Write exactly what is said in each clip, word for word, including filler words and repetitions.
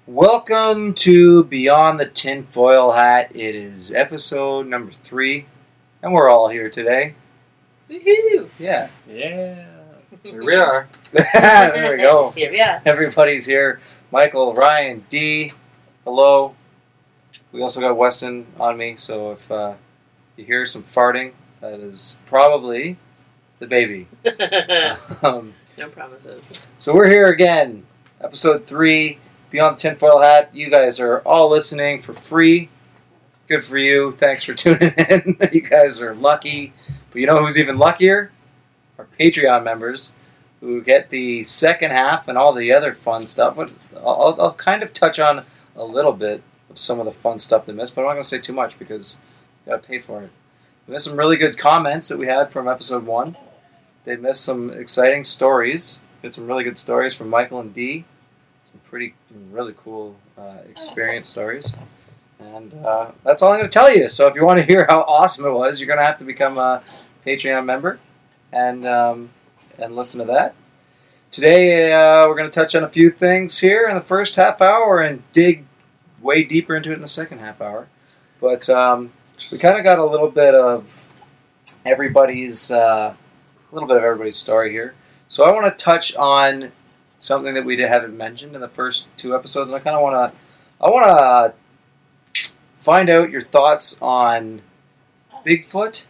Welcome to Beyond the Tinfoil Hat. It is episode number three, and we're all here today. Woohoo! Yeah. Yeah. Here we are. There we go. Here we are. Everybody's here. Michael, Ryan, Dee, hello. We also got Weston on me, so if uh, you hear some farting, that is probably the baby. um, No promises. so we're here again, episode three. Beyond the Tinfoil Hat, you guys are all listening for free. Good for you. Thanks for tuning in. You guys are lucky. But you know who's even luckier? Our Patreon members who get the second half and all the other fun stuff. But I'll, I'll kind of touch on a little bit of some of the fun stuff they missed, but I'm not going to say too much because you got to pay for it. We missed some really good comments that we had from episode one. They missed some exciting stories. We had some really good stories from Michael and Dee. Pretty, really cool uh, experience stories. And uh, that's all I'm going to tell you. So if you want to hear how awesome it was, you're going to have to become a Patreon member and um, and listen to that. Today, uh, we're going to touch on a few things here in the first half hour and dig way deeper into it in the second half hour. But um, we kind of got a little bit of everybody's, uh, a little bit of everybody's story here. So I want to touch on something that we haven't mentioned in the first two episodes, and I kind of want to, I want to find out your thoughts on Bigfoot.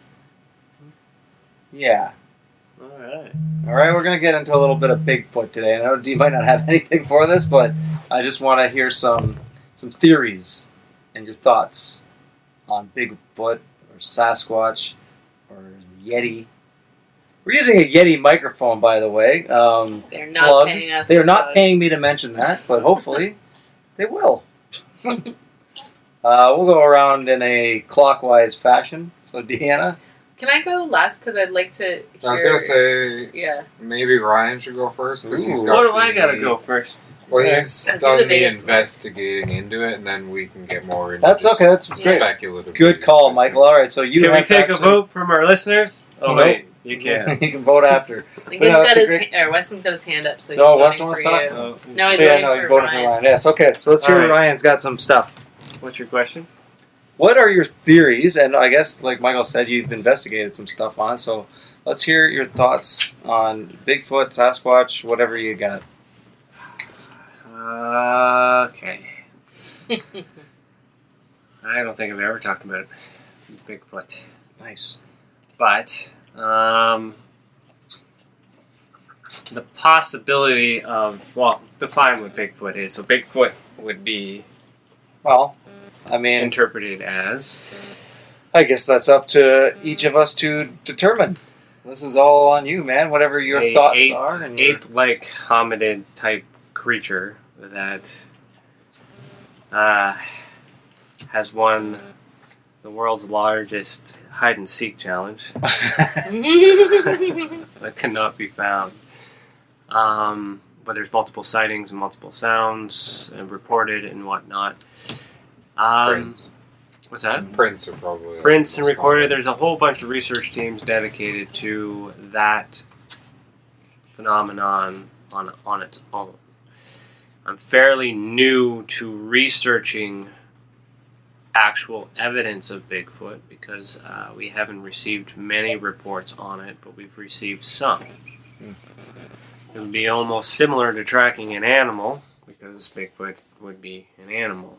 Yeah. All right. All right, we're going to get into a little bit of Bigfoot today. I know Dee might not have anything for this, but I just want to hear some some theories and your thoughts on Bigfoot or Sasquatch or Yeti. We're using a Yeti microphone, by the way. Um, They're not plug. paying us. They are not plug. paying me to mention that, but hopefully they will. uh, we'll go around in a clockwise fashion. So, Deanna? Can I go last? Because I'd like to hear... I was gonna say Yeah. maybe Ryan should go first because he's Ooh. got. What do I the- gotta go first? Well, Yeah. he's Let's do done the the biggest one. investigating into it, and then we can get more into. That's just okay. That's great. Speculative. Good call, Michael. All right, so you Can we have take a actually- vote from our listeners? Oh, Nope. wait. You can't. you can vote after. I think But no, he's that's got a his... great- Ha- or Weston's got his hand up, so he's No, voting Weston for wants you. to talk? Oh, No, he's yeah, voting no, for he's voting Ryan. for Ryan. Yes, okay. So let's hear All right. Ryan's got some stuff. What's your question? What are your theories? And I guess, like Michael said, you've investigated some stuff on it. So let's hear your thoughts on Bigfoot, Sasquatch, whatever you got. Uh, okay. I don't think I've ever talked about Bigfoot. Nice. But, um... the possibility of... Well, define what Bigfoot is. So Bigfoot would be Well, I mean, interpreted as... I guess that's up to each of us to determine. This is all on you, man. Whatever your a thoughts ape, are. And your... ape-like hominid type creature that uh, has won the world's largest hide and seek challenge that cannot be found. Um, but there's multiple sightings and multiple sounds and reported and whatnot. Um, Prints. What's that? Prints are probably Prints and most recorded. common. There's a whole bunch of research teams dedicated to that phenomenon on on its own. I'm fairly new to researching actual evidence of Bigfoot because uh, we haven't received many reports on it, but we've received some. It would be almost similar to tracking an animal because Bigfoot would be an animal.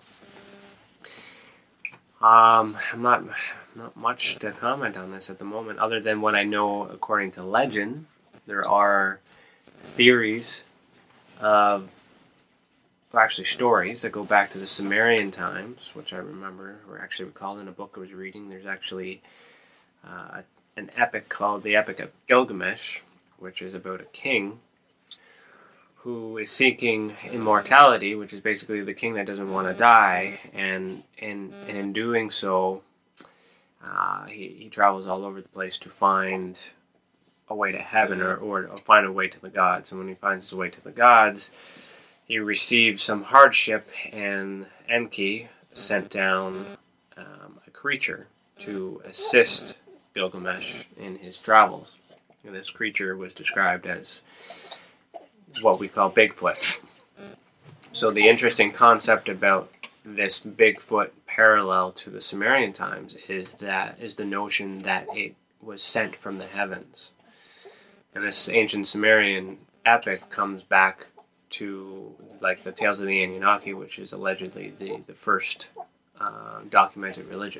Um, I'm not not much to comment on this at the moment, other than what I know according to legend. There are theories of, well, actually stories that go back to the Sumerian times, which I remember, or actually recall in a book I was reading. There's actually uh, an epic called the Epic of Gilgamesh, which is about a king who is seeking immortality, which is basically the king that doesn't want to die, and in and in doing so, uh, he, he travels all over the place to find a way to heaven or, or, or find a way to the gods. And when he finds his way to the gods, he receives some hardship, and Enki sent down um, a creature to assist Gilgamesh in his travels. And this creature was described as what we call Bigfoot. So the interesting concept about this Bigfoot parallel to the Sumerian times is that is the notion that it was sent from the heavens. And this ancient Sumerian epic comes back to like the Tales of the Anunnaki, which is allegedly the, the first uh, documented religion.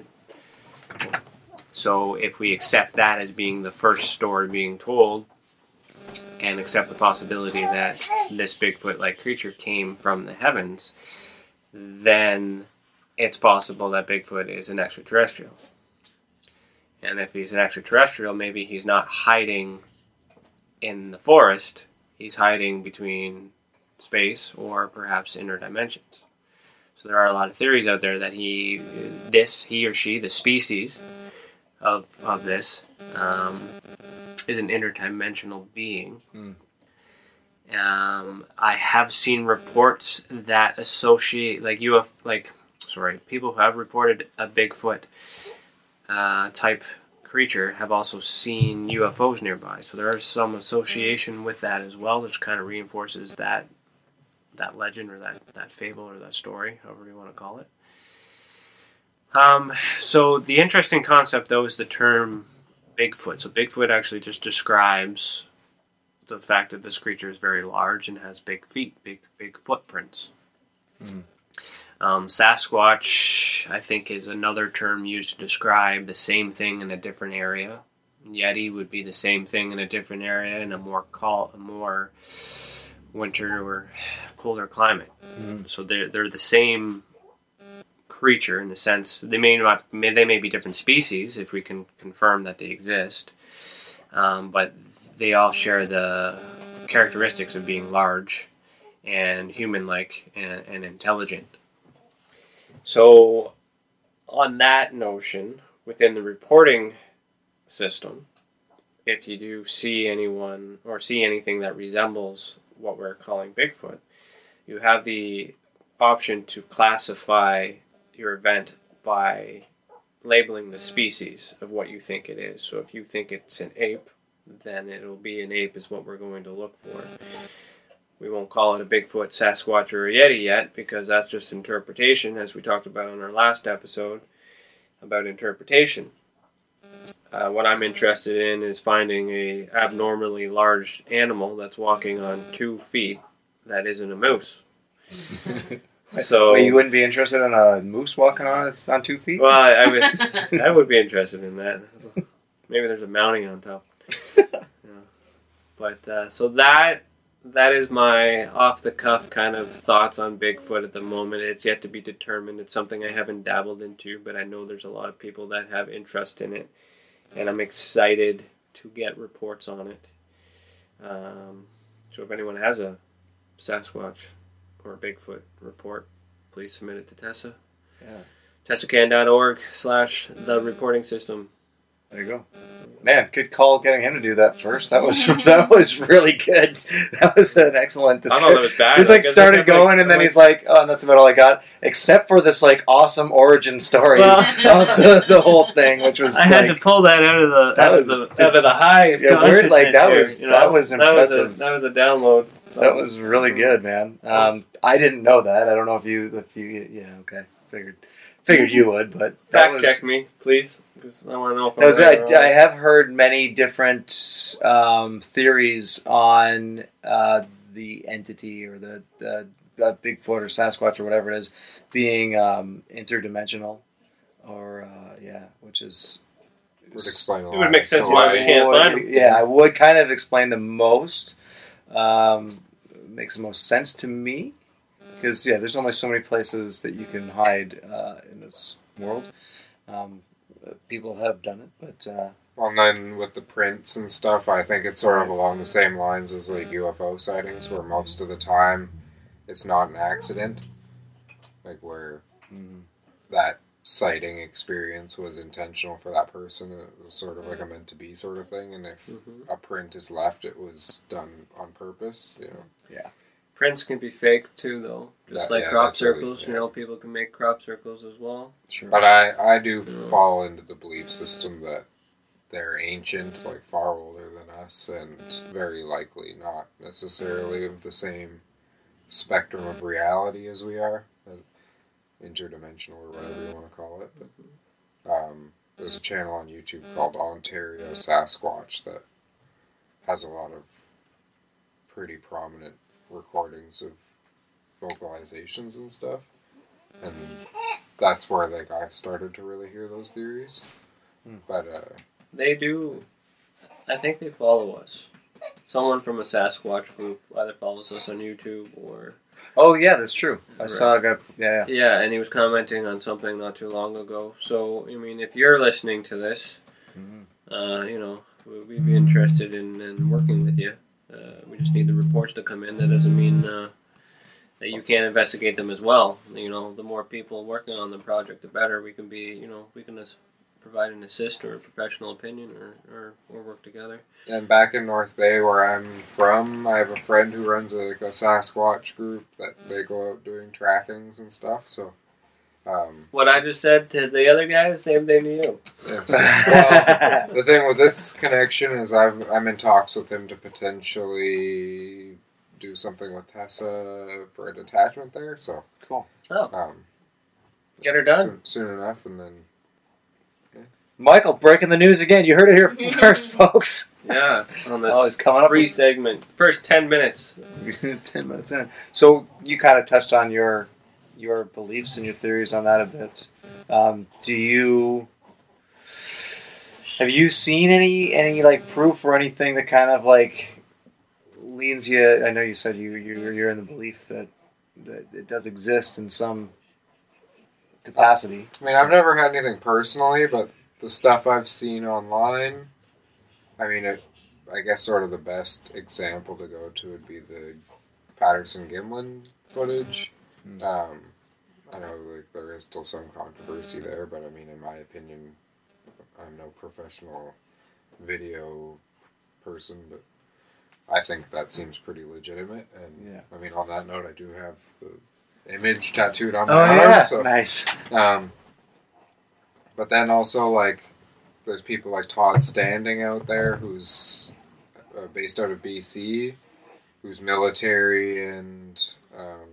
So if we accept that as being the first story being told, and accept the possibility that this Bigfoot-like creature came from the heavens, then it's possible that Bigfoot is an extraterrestrial. And if he's an extraterrestrial, maybe he's not hiding in the forest, he's hiding between space or perhaps inner dimensions. So there are a lot of theories out there that he, this, he or she, the species of of this, um, is an interdimensional being. Mm. Um, I have seen reports that associate, like U F, like sorry, people who have reported a Bigfoot uh, type creature have also seen U F Os nearby. So there is some association with that as well, which kind of reinforces that that legend or that, that fable or that story, however you want to call it. Um, so the interesting concept, though, is the term Bigfoot. So Bigfoot actually just describes the fact that this creature is very large and has big feet, big big footprints. Mm-hmm. Um, Sasquatch, I think, is another term used to describe the same thing in a different area. Yeti would be the same thing in a different area in a more call, a more winter or colder climate. Mm-hmm. So they're they're the same creature in the sense they may not may, they may be different species if we can confirm that they exist, um, but they all share the characteristics of being large and human-like and, and intelligent. So on that notion, within the reporting system, if you do see anyone or see anything that resembles what we're calling Bigfoot, you have the option to classify your event by labeling the species of what you think it is. So if you think it's an ape, then it'll be an ape is what we're going to look for. We won't call it a Bigfoot, Sasquatch, or a Yeti yet, because that's just interpretation, as we talked about on our last episode about interpretation. Uh, what I'm interested in is finding a abnormally large animal that's walking on two feet that isn't a moose. So well, you wouldn't be interested in a moose walking on its, on two feet? Well, I, I would. I would be interested in that. Maybe there's a mounting on top. Yeah. But uh, so that that is my off the cuff kind of thoughts on Bigfoot at the moment. It's yet to be determined. It's something I haven't dabbled into, but I know there's a lot of people that have interest in it, and I'm excited to get reports on it. Um, so if anyone has a Sasquatch or a Bigfoot report, please submit it to Tessa. Yeah. Tessacan.org slash the reporting system. There you go. Man, good call getting him to do that first. That was that was really good. That was an excellent I thought it was bad. He's like started going and then he's like, oh, and that's about all I got. Except for this like awesome origin story Well, of the, the whole thing, which was I like, had to pull that out of the That out, was- of, the, out of the hive Yeah, weird, consciousness. like, that here, was- you know? that was That was a, impressive. that was a download. So, that was really good, man. Um, I didn't know that. I don't know if you if you yeah, okay. Figured figured you would, but that fact was, check me, please, because I want to know if I'm That was, right or I, I wrong. have heard many different um, theories on uh, the entity or the, the uh, Bigfoot or Sasquatch or whatever it is being um, interdimensional, or uh, yeah, which is Would explain a It lot would make as sense to why we can't would- find 'em. Yeah, I would kind of explain the most. Um, makes the most sense to me because yeah, there's only so many places that you can hide uh, in this world. Um, people have done it, but. Uh, Well, and then with the prints and stuff, I think it's sort of along the same lines as like U F O sightings, where most of the time it's not an accident, like where mm, that sighting experience was intentional for that person. It was sort of like a meant to be sort of thing, and if Mhm. a print is left, it was done on purpose. You know, Prints can be fake too, though. Just That- like yeah, crop that's really- circles, you yeah. know, people can make crop circles as well. sure. but I I do Yeah. fall into the belief system that they're ancient, like far older than us, and very likely not necessarily of the same spectrum of reality as we are, uh, interdimensional or whatever you want to call it. But, um, there's a channel on YouTube called Ontario Sasquatch that has a lot of pretty prominent recordings of vocalizations and stuff, and that's where like I started to really hear those theories. Mm. But uh, They do. I think they follow us. Someone from a Sasquatch group either follows us on YouTube or... Oh, yeah, that's true. I Right. saw a guy. Yeah, yeah. Yeah, and he was commenting on something not too long ago. So, I mean, if you're listening to this, Mhm. uh, you know, we- we'd be interested in, in working with you. Uh, we just need the reports to come in. That doesn't mean uh, that you can't investigate them as well. You know, the more people working on the project, the better. We can be, you know, we can as- provide an assist or a professional opinion or, or, or work together. and back in North Bay, where I'm from, I have a friend who runs a, like a Sasquatch group that they go out doing trackings and stuff. So, um, What I just said to the other guys, same thing to you. yeah. Well, the thing with this connection is I've I'm in talks with him to potentially do something with Tessa for a detachment there. So, Cool. Oh, um, get her done. soon, soon enough, and then. Michael, breaking the news again. You heard it here first, folks. Yeah, on this Oh, it's coming up. free segment. First ten minutes. Ten minutes in. So you kind of touched on your your beliefs and your theories on that a bit. Um, do you have you seen any any like proof or anything that kind of like leans you? I know you said you you're, you're in the belief that that it does exist in some capacity. I mean, I've never had anything personally, but the stuff I've seen online, I mean, it, I guess sort of the best example to go to would be the Patterson Gimlin footage. Mm. Um, I know like there is still some controversy there, but I mean, in my opinion, I'm no professional video person, but I think that seems pretty legitimate. And Yeah. I mean, on that note, I do have the image tattooed on my Oh arm. yeah, So, nice. um, but then also like there's people like Todd Standing out there who's uh, based out of B C, who's military and um,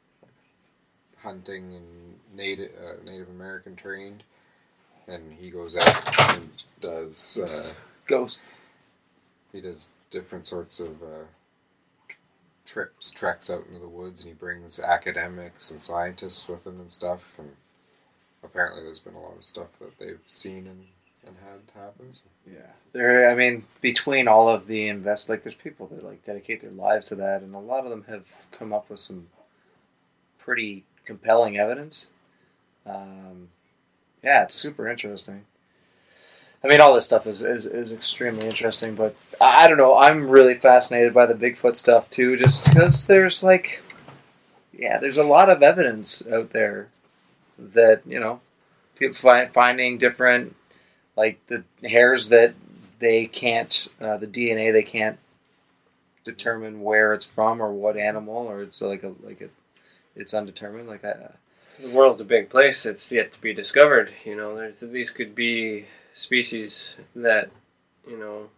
hunting and native uh, Native American trained, and he goes out and does uh, Goes. he does different sorts of uh, tr- trips, treks out into the woods, and he brings academics and scientists with him and stuff. And apparently, there's been a lot of stuff that they've seen and, and had happen. So. Yeah, there. I mean, between all of the invest, like there's people that like dedicate their lives to that, and a lot of them have come up with some pretty compelling evidence. Um, yeah, it's super interesting. I mean, all this stuff is, is, is extremely interesting, but I I don't know. I'm really fascinated by the Bigfoot stuff too, just because there's like, yeah, there's a lot of evidence out there that you know, people find finding different. Like the hairs that they can't, uh, the D N A they can't determine where it's from or what animal, or it's like a like a, it's undetermined. Like I, The world's a big place. It's yet to be discovered. You know, there's these could be species that you know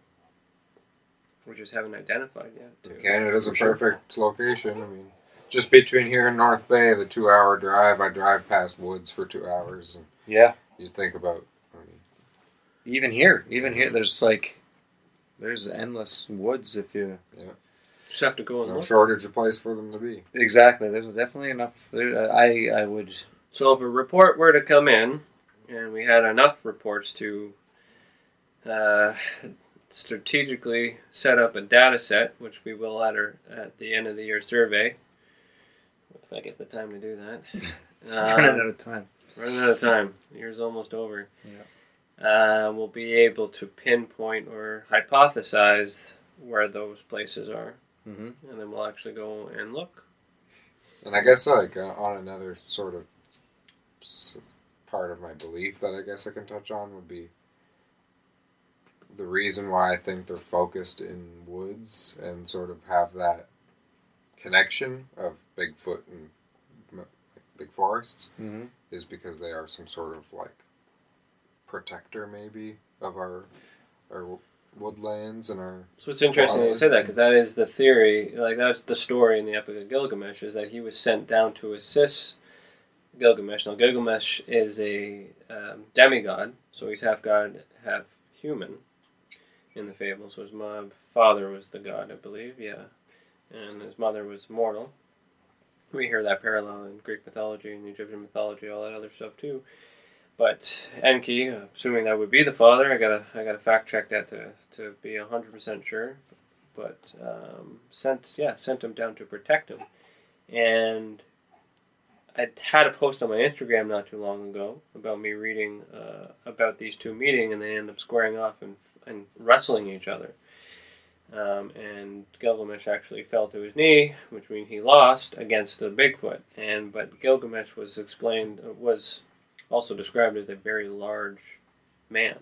we just haven't identified yet. too. Canada's a For sure. perfect location. I mean, just between here and North Bay, the two-hour drive, I drive past woods for two hours, and yeah, you think about. I mean, even here, even here, there's like there's endless woods if you Just have to go and no look. shortage of place for them to be. exactly. There's definitely enough. There, I I would. So if a report were to come in, and we had enough reports to uh, strategically set up a data set, which we will at, our, at the end of the year survey, if I get the time to do that. running Um, out of time. running out of time. The year's almost over. Yeah. Uh, we'll be able to pinpoint or hypothesize where those places are, Mm-hmm. and then we'll actually go and look. And I guess like uh, on another sort of s- part of my belief that I guess I can touch on would be the reason why I think they're focused in woods and sort of have that connection of Bigfoot and m- big forests Mm-hmm. is because they are some sort of like protector maybe of our our woodlands and our So it's interesting that you Water. say that, because that is the theory, like that's the story in the Epic of Gilgamesh, is that he was sent down to assist Gilgamesh. Now Gilgamesh is a um, demigod, so he's half god, half human in the fable. So his mom, father was the god, I believe, yeah, and his mother was mortal. We hear that parallel in Greek mythology and Egyptian mythology, all that other stuff too. But Enki, assuming that would be the father, I gotta I gotta fact check that to to be a hundred percent sure. But um, sent yeah sent him down to protect him, and I had a post on my Instagram not too long ago about me reading uh, about these two meeting, and they end up squaring off and and wrestling each other. Um, and Gilgamesh actually fell to his knee, which means he lost against the Bigfoot. And but Gilgamesh was explained was also described as a very large man.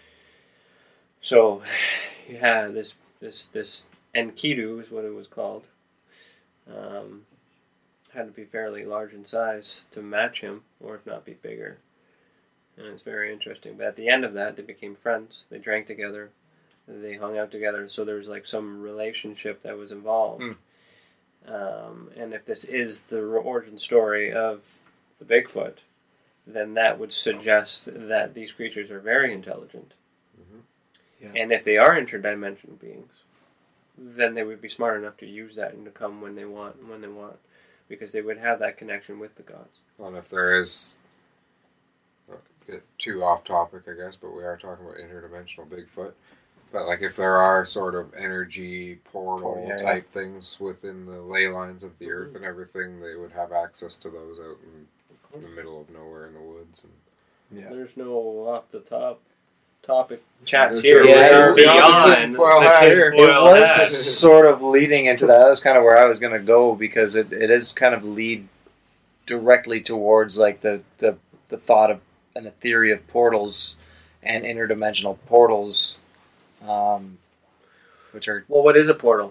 So you had this this this Enkidu is what it was called. Um, had to be fairly large in size to match him, or if not be bigger. And it's very interesting. But at the end of that, they became friends. They drank together. They hung out together. So there was like some relationship that was involved. Mm. Um, and if this is the origin story of the Bigfoot, then that would suggest that these creatures are very intelligent. Yeah. And if they are interdimensional beings, then they would be smart enough to use that and to come when they want, when they want, because they would have that connection with the gods. Well, and if there is, not to get too off topic, I guess, but we are talking about interdimensional Bigfoot. But like, if there are sort of energy portal Oh, yeah, type things within the ley lines of the earth and everything, they would have access to those out in the middle of nowhere in the woods. And Yeah. There's no off the top topic Chats chats here. here. We're Yeah, beyond tinfoil the hat here. It tinfoil was hat. sort of leading into that. That was kind of where I was going to go, because it, it is kind of lead directly towards like the, the, the thought of and the theory of portals and interdimensional portals, um, which are, Well, what is a portal?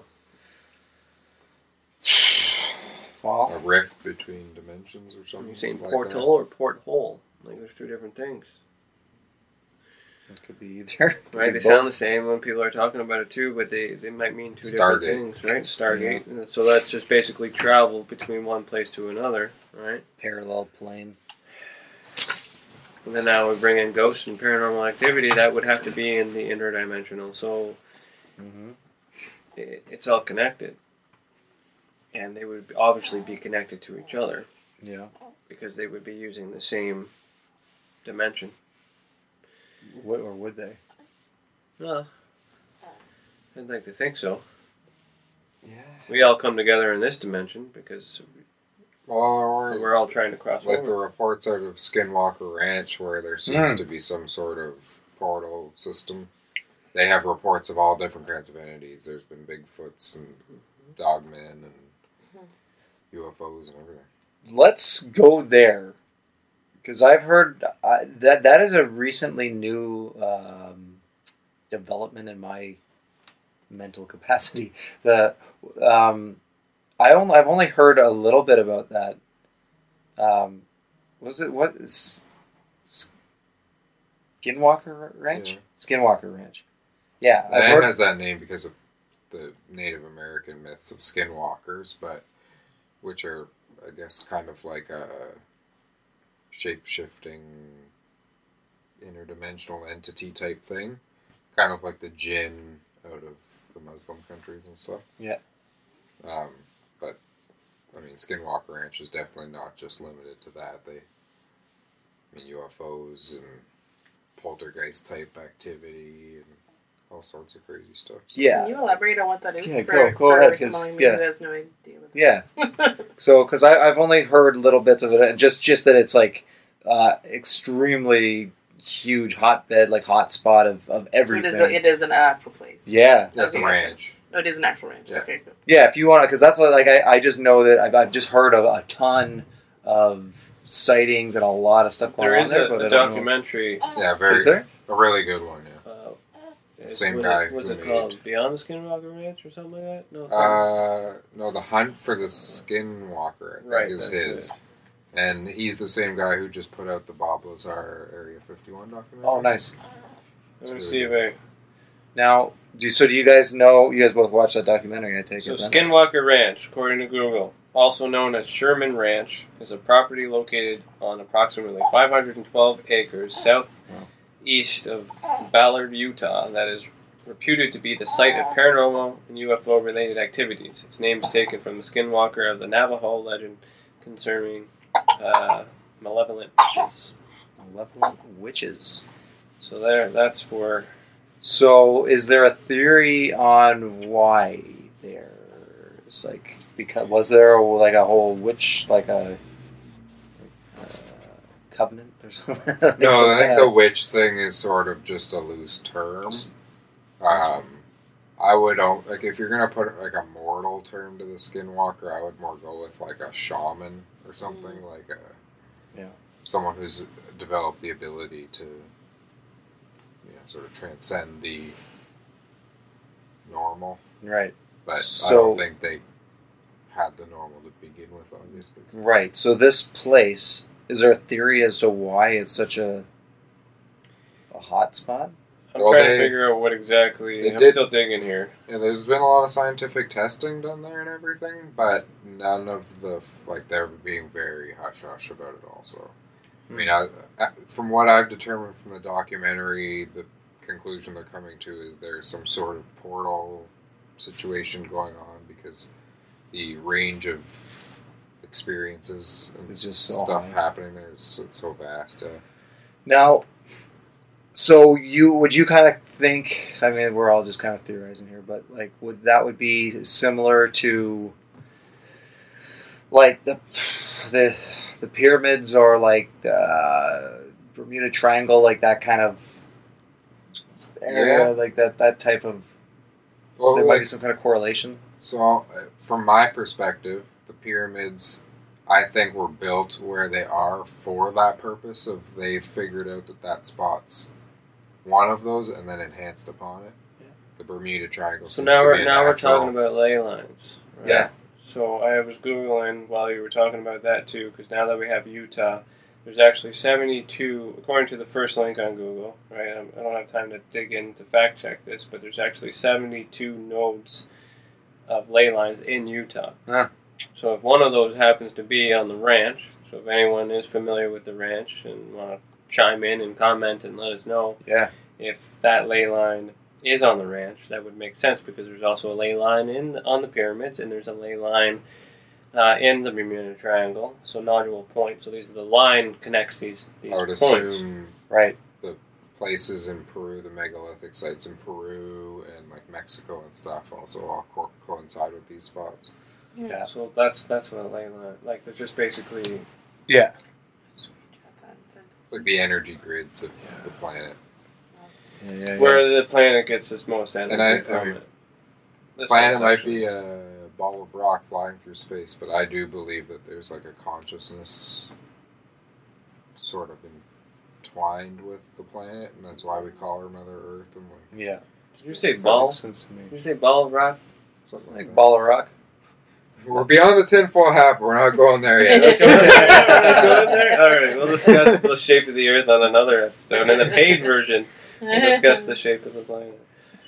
well, a rift between dimensions or Are something. you saying like portal that. or porthole? Like, there's two different things. it could be either. Right, they sound the same when people are talking about it too, but they, they might mean two different Stargate. things, right? Stargate. And so that's just basically travel between one place to another, right? parallel plane. And then now we bring in ghosts and paranormal activity, that would have to be in the interdimensional. So Mm-hmm. it, it's all connected. And they would obviously be connected to each other Yeah. because they would be using the same dimension. What, or would they? Well, I'd like to think so. Yeah. We all come together in this dimension because Well, or we're all trying to cross like the over. reports out of Skinwalker Ranch, where there seems Mm. to be some sort of portal system. They have reports of all different kinds of entities. There's been Bigfoots and Dogmen and U F Os and everything. Let's go there, because I've heard uh, that that is a recently new um, development in my mental capacity. The um, I only I've only heard a little bit about that. Um, was it what is Skinwalker Ranch? Yeah. Skinwalker Ranch. Yeah, And I've it heard. has that name because of the Native American myths of skinwalkers, but which are, I guess, kind of like a shape-shifting interdimensional entity type thing. Kind of like the jinn out of the Muslim countries and stuff. Yeah. Um, but, I mean, Skinwalker Ranch is definitely not just limited to that. They, I mean, U F Os and poltergeist type activity and all sorts of crazy stuff. So. Yeah. Can you elaborate on what that is Yeah, for, go- go for ahead, 'cause, someone yeah. who has no idea what that Yeah. is? So, because I've only heard little bits of it, and just just that it's like uh, extremely huge hotbed, like hot spot of, of So it everything. is, a, it is an actual place. yeah, That's a Okay, gotcha. ranch. Oh, it is an actual ranch. Yeah. Okay, good. yeah. If you want to, because that's like I, I just know that I've, I've just heard of a ton of sightings and a lot of stuff going There on is there. a, but a I don't know. documentary. Yeah, very, Is there? a really good one, yeah. Uh, it's- Same was guy It, was who it made- called Beyond the Skinwalker Ranch or something like that? No, it's not. Uh, no, The Hunt for the Skinwalker, I think, Right, is that's his. it. And he's the same guy who just put out the Bob Lazar Area fifty-one documentary. Oh, nice. I'm going to see if I... Now, do so? Do you guys know? You guys both watched that documentary? I take So it. then? Skinwalker Ranch, according to Google, also known as Sherman Ranch, is a property located on approximately five hundred twelve acres southeast of Ballard, Utah, that is reputed to be the site of paranormal and U F O-related activities. Its name is taken from the Skinwalker of the Navajo legend concerning uh, malevolent witches. Malevolent witches. So there, that's for... So, is there a theory on why there's like because was there like a whole witch like a uh, covenant or something? Like No, some I think kind the of- witch thing is sort of just a loose term. Um, I would o- like if you're gonna put like a mortal term to the Skinwalker, I would more go with like a shaman or something Mm. like a Yeah. someone who's developed the ability to you know, sort of transcend the normal. right, But I So- don't think they had the normal to begin with, obviously. right. So this place, is there a theory as to why it's such a a hot spot? I'm Well, trying they- to figure out what exactly... they I'm did- still digging here. Yeah, there's been a lot of scientific testing done there and everything, but none of the like they're being very hush hush about it. Also, I mean, I, I- from what I've determined from the documentary, the conclusion they're coming to is there's some sort of portal situation going on because the range of experiences and It's just so stuff high. happening there is so, so vast. Uh, Now, so you would you kind of think? I mean, we're all just kind of theorizing here, but like, would that would be similar to like the the the pyramids or like the Bermuda Triangle, like that kind of area, Yeah. like that that type of. well, there might like, be some kind of correlation. So, uh, from my perspective, the pyramids, I think, were built where they are for that purpose. Of they've figured out that that spot's one of those, and then enhanced upon it. Yeah. The Bermuda Triangle. So seems now to we're be a now we're natural- talking about ley lines. Right? Yeah. So I was googling while you were talking about that too, because now that we have Utah, there's actually seventy-two, according to the first link on Google. Right, I'm, I don't have time to dig in to fact check this, but there's actually seventy-two nodes of ley lines in Utah. Huh. So if one of those happens to be on the ranch, so if anyone is familiar with the ranch and want to chime in and comment and let us know, Yeah. if that ley line is on the ranch, that would make sense because there's also a ley line in the, on the pyramids, and there's a ley line uh, in the Bermuda Triangle. So nodule point. So these the line connects these these I would points. assume Right. places in Peru, the megalithic sites in Peru and like Mexico and stuff, also all co- coincide with these spots. Yeah. So that's that's what a ley line. Like there's just basically Yeah. It's like the energy grids of the planet. Yeah, yeah, yeah. where the planet gets its most energy And I- from I mean, it. This planet one's might actually- be a ball of rock flying through space, but I do believe that there's like a consciousness sort of entwined with the planet, and that's why we call her Mother Earth. And like, Yeah. Did you say That ball? makes sense to me. Did you say ball of rock? something like Like that. ball of rock. We're beyond the tinfoil hat, but we're not going there yet. Let's go there. All right, we'll discuss the shape of the Earth on another episode. In the paid version, we'll discuss the shape of the planet.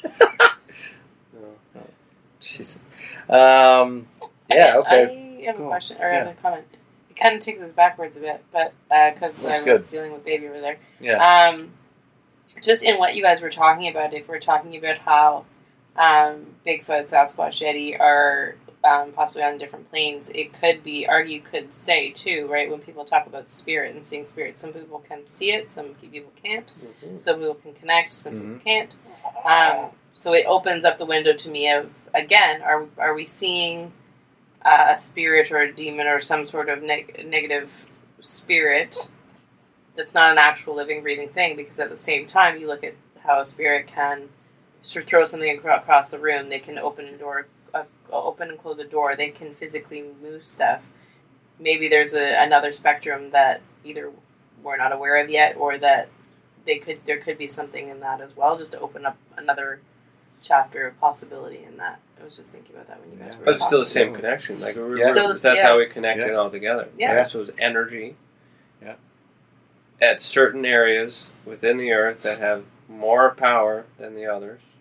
No. Jeez. Um. Yeah. I, Okay. I have Cool. a question or I Yeah. have a comment. It kind of takes us backwards a bit, but because That's I was good. dealing with baby over there. Yeah. Um, just in what you guys were talking about, if we're talking about how um, Bigfoot, Sasquatch, Yeti are um, possibly on different planes, it could be, or you could say too, right, when people talk about spirit and seeing spirit, some people can see it, some people can't, Mhm. some people can connect, some Mhm. people can't. Um, so it opens up the window to me of, again, are, are we seeing uh, a spirit or a demon or some sort of neg- negative spirit that's not an actual living, breathing thing? Because at the same time, you look at how a spirit can sort of throw something acro- across the room. They can open a door, uh, open and close a door. They can physically move stuff. Maybe there's a, another spectrum that either we're not aware of yet, or that they could there could be something in that as well, just to open up another chapter of possibility in that. I was just thinking about that when you guys Yeah. were But it's still the talking. same connection. Like we're, Yeah. Still the- that's yeah. how we connect Yeah. it all together. Yeah. Right? So it's energy. Yeah. At certain areas within the Earth that have more power than the others,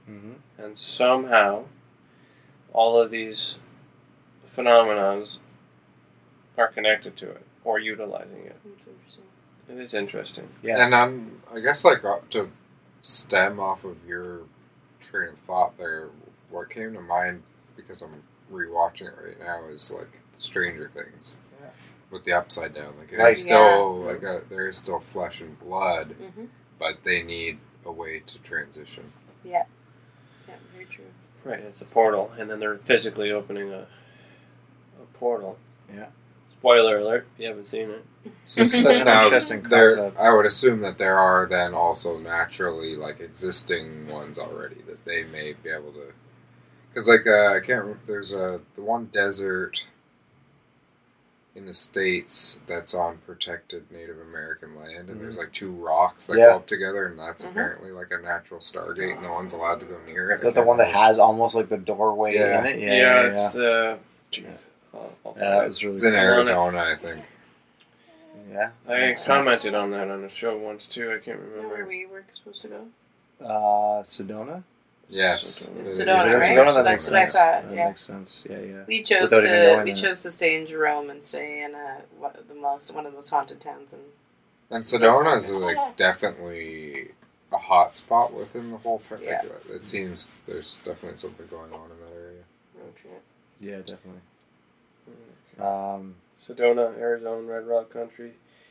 Mm-hmm. and somehow all of these phenomenons are connected to it or utilizing it. That's interesting. It is interesting. Yeah. And um, I guess like uh, to stem off of your train of thought there, what came to mind because I'm rewatching it right now is like Stranger Things Yeah. with the Upside Down. Like it Like- is still Yeah. like a, there is still flesh and blood, Mm-hmm. but they need a way to transition. Yeah, very true. Right, it's a portal, and then they're physically opening a, a portal. Yeah. Spoiler alert, if you haven't seen it. So it's such an Now, interesting there, concept. I would assume that there are then also naturally like existing ones already that they may be able to. Because like uh, I can't remember, there's a the one desert in the States that's on protected Native American land, and there's like two rocks that Yeah. go up together, and that's Mhm. apparently like a natural stargate, and no one's allowed to go near it. Is I that the can't one that remember. has almost like the doorway Yeah. in it? Yeah, Yeah, yeah, yeah. it's the. Jeez, I'll, I'll find Yeah, it. it was really It's in cool. Arizona, I think. Yeah. I Makes sense. commented on that on a show once too. I can't Is that where remember. we were supposed to go? Uh, Sedona? Yes. Sedona. It's Is Sedona, it right? Sedona? That That's makes what I sense. thought, That yeah. makes sense. Yeah, yeah. We chose Without even to knowing we that. chose to stay in Jerome and stay in a what, the most one of the most haunted towns in. And Sedona is like definitely a hot spot within the whole thing. Yeah. Like, it seems there's definitely something going on in that area. Road trip. Yeah, definitely. Um, Sedona, Arizona, Red Rock Country.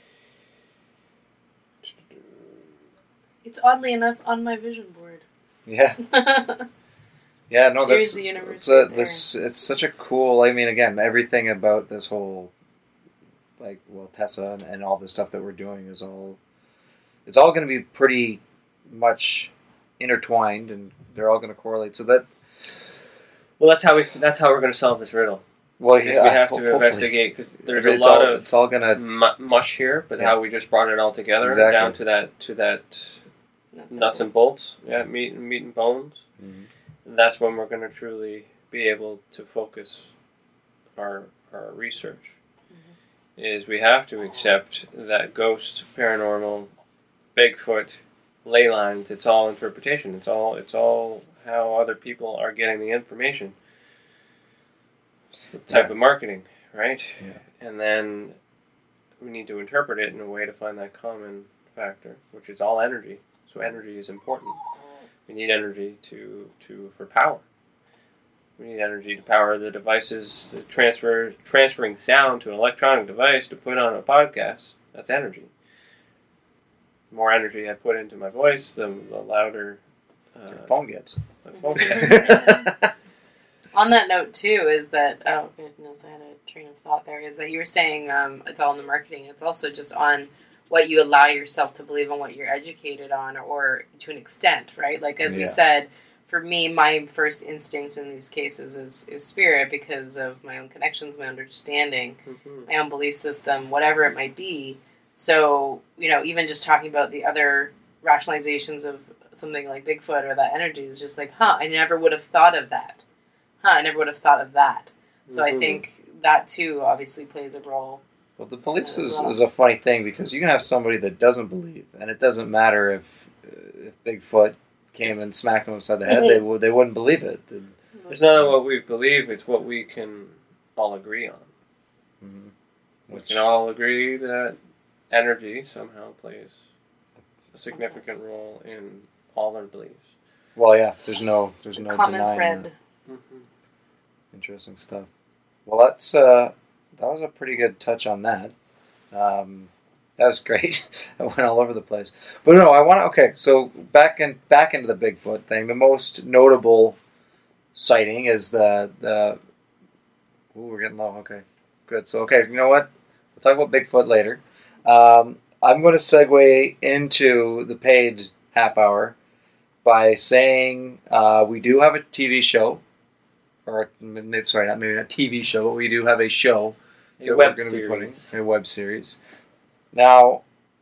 It's oddly enough on my vision board. yeah. Yeah, no, Here's that's the universe it's, a, right there. this. It's such a cool. I mean, again, everything about this whole, like, well, Tessa and, and all the stuff that we're doing is all. It's all going to be pretty much intertwined, and they're all going to correlate. So that, Well, that's how we. That's how we're going to solve this riddle. well, Because yeah, we have to hopefully. investigate. Because there's a it's lot all, of It's all going to. mu- mush here, but Yeah. how we just brought it all together Exactly. down to that to that Nuts nuts and bolts. Yeah, meat and meat and bones. Mhm. And that's when we're going to truly be able to focus our our research. Is we have to accept that ghost, paranormal, Bigfoot, ley lines. It's all interpretation. It's all it's all how other people are getting the information. It's the type Yeah. of marketing, right? Yeah. And then we need to interpret it in a way to find that common factor, which is all energy. So energy is important. We need energy to, to for power. We need energy to power the devices, the transfer transferring sound to an electronic device to put on a podcast. That's energy. The more energy I put into my voice, the, the louder uh, Your phone gets. my phone gets. On that note, too, is that, oh goodness, I had a train of thought there, is that you were saying um, it's all in the marketing. It's also just on what you allow yourself to believe and what you're educated on, or to an extent, right? Like, as we Yeah. said, for me, my first instinct in these cases is, is spirit because of my own connections, my understanding, Mhm. my own belief system, whatever it might be. So, you know, even just talking about the other rationalizations of something like Bigfoot or that energy is just like, huh, I never would have thought of that. Huh, I never would have thought of that. So I Mhm. think that, too, obviously plays a role. Well, the beliefs As is, well. is a funny thing because you can have somebody that doesn't believe, and it doesn't matter if uh, if Bigfoot came and smacked them upside the head, they would they wouldn't believe it. And, It's not what we believe, it's what we can all agree on. mhm. We Which can all agree that energy somehow plays a significant role in all our beliefs. well, yeah, there's no there's The no common denying thread. that. Interesting stuff. Well, that's uh, that was a pretty good touch on that. Um, that was great. I went all over the place, but no, I want to. Okay, so back in back into the Bigfoot thing. The most notable sighting is the the. Ooh, we're getting low. Okay, good. So okay, you know what? We'll talk about Bigfoot later. Um, I'm going to segue into the paid half hour by saying uh, we do have a T V show. Or maybe, sorry, not maybe not a T V show, but we do have a show A that web we're going to be series. putting, a web series. Now,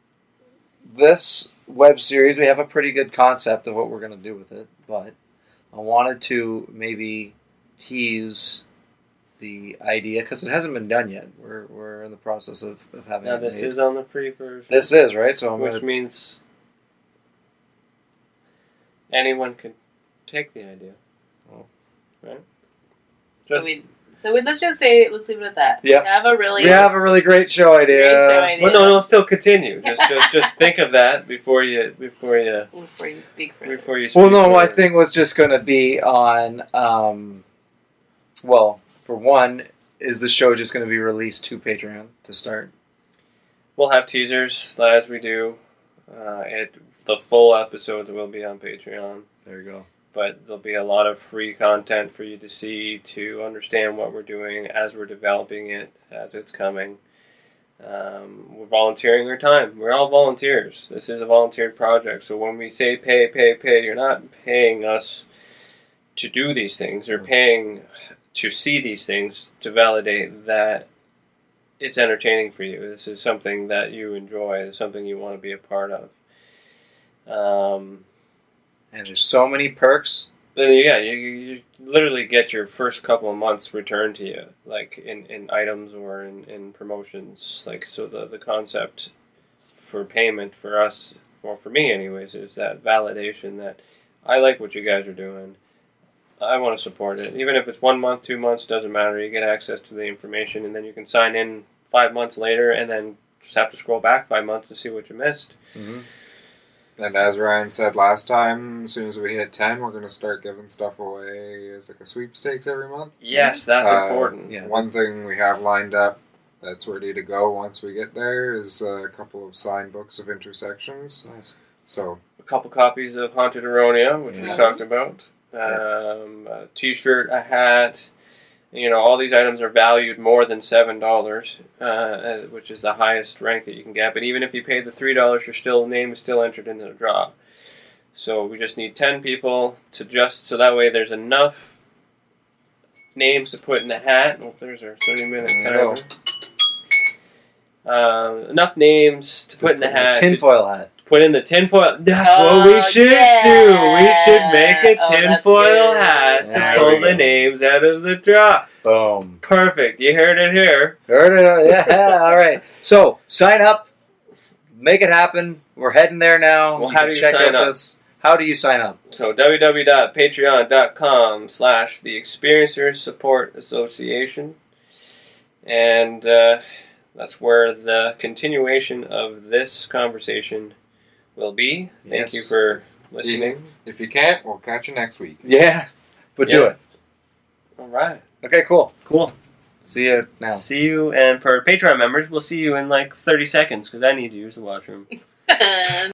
this web series, we have a pretty good concept of what we're going to do with it, but I wanted to maybe tease the idea because it hasn't been done yet. We're we're in the process of, of having Now it this made. is on the free version, This is right, so I'm which going to means anyone can take the idea. Oh. Right? So, Just, we, so we, let's just say, let's leave it at that. Yeah. We have a really We have a really great show idea. great show idea. well, no, no, still continue. Just, just, just think of that before you, before you, Before you speak for it. before you. Speak Well, no, for my it. thing was just going to be on. Um, well, for one, is the show just going to be released to Patreon to start? We'll have teasers as we do. Uh, it the full episodes will be on Patreon, There you go. but there'll be a lot of free content for you to see, to understand what we're doing as we're developing it, as it's coming. Um, we're volunteering our time. We're all volunteers. This is a volunteered project. So when we say pay, pay, pay, you're not paying us to do these things. You're paying to see these things, to validate that it's entertaining for you. This is something that you enjoy. It's something you want to be a part of. Um, And there's so many perks. then yeah, you, you literally get your first couple of months returned to you, like in, in items or in, in promotions. Like, so the, the concept for payment for us, or for me anyways, is that validation that I like what you guys are doing. I want to support it. Even if it's one month, two months, doesn't matter. You get access to the information, and then you can sign in five months later, and then just have to scroll back five months to see what you missed. Mm-hmm. And as Ryan said last time, as soon as we hit ten, we're going to start giving stuff away as like a sweepstakes every month. Yes, that's Uh, important. Yeah. One thing we have lined up that's ready to go once we get there is a couple of signed books of Intersections. Nice. So, A couple copies of Haunted Aronia, which we Yeah. talked about. Um, a T-shirt, a hat. You know, all these items are valued more than seven dollars, uh, which is the highest rank that you can get. But even if you pay the three dollars, your still name is still entered into the draw. So we just need ten people to just so that way there's enough names to put in the hat. Oh, there's our thirty minute There you timer. Uh, enough names to, To put in the hat. to- tinfoil hat. Put in the tinfoil. That's Oh, what we should yeah. do. We should make a Oh, that's tinfoil good. hat Yeah, to there pull we the go. names out of the draw. Boom. Perfect. You heard it here. Heard it? Yeah. All right. So sign up. Make it happen. We're heading there now. Well, how can do you check sign out up? This. How do you sign up? So www.patreon.com slash the Experiencers Support Association. And uh, that's where the continuation of this conversation will be. Thank Yes. you for listening. if you can't, we'll catch you next week. Yeah. But do Yeah. it. All right. Okay. Cool. Cool. See you now. See you. And for Patreon members, we'll see you in like thirty seconds because I need to use the washroom.